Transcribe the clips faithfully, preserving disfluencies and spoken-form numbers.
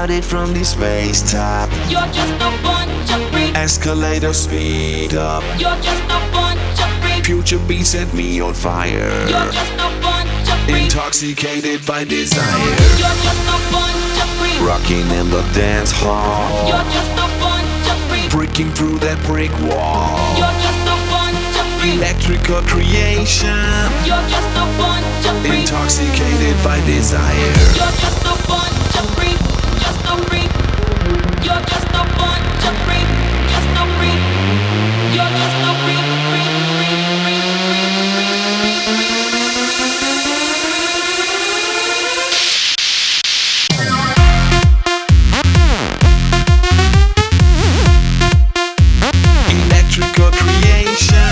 Shouted from the space top. You're just a bunch of freaks. Escalator speed up. You're just a bunch of freaks. Future beat set me on fire. You're just a bunch of freaks. Intoxicated by desire. You're just a bunch of freaks. Rocking in the dance hall. You're just a bunch of freaks. Breaking through that brick wall. You're just a bunch of freaks. Electrical creation. You're just a bunch of freaks. Intoxicated by desire. You're just a bunch of freaks. Just a freak. You're just a bunch of freaks. Just a freak. You're just a freak. Freak, freak, freak, freak, freak, freak, Electrical creation.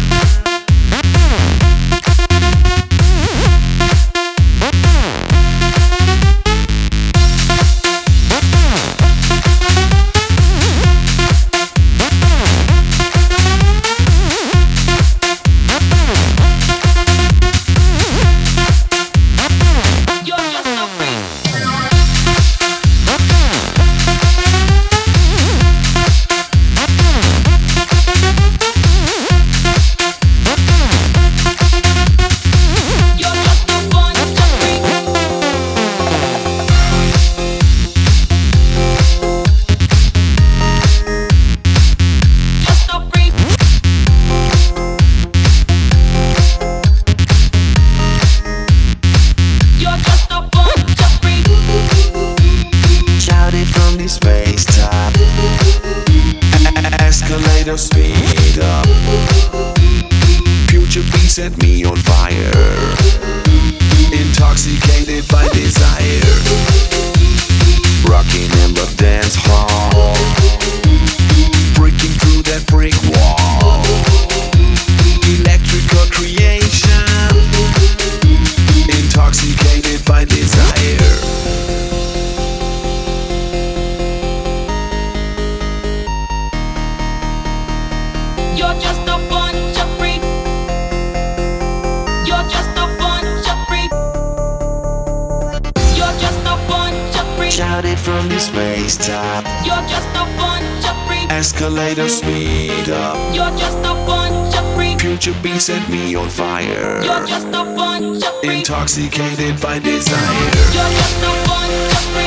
Space top. Escalator speed up. Future beat set me on fire. Intoxicated by desire. Rocking in the dance hall. Breaking through that brick wall. Electrical creation. Intoxicated by desire. You're just a bunch of freaks. You're just a bunch of freaks. You're just a bunch of freaks. Shouted from the space top. You're just a bunch of freaks. Escalator speed up. You're just a bunch of freaks. Future beat set me on fire. You're just a bunch of freaks. Intoxicated by desire. You're just a bunch of freaks.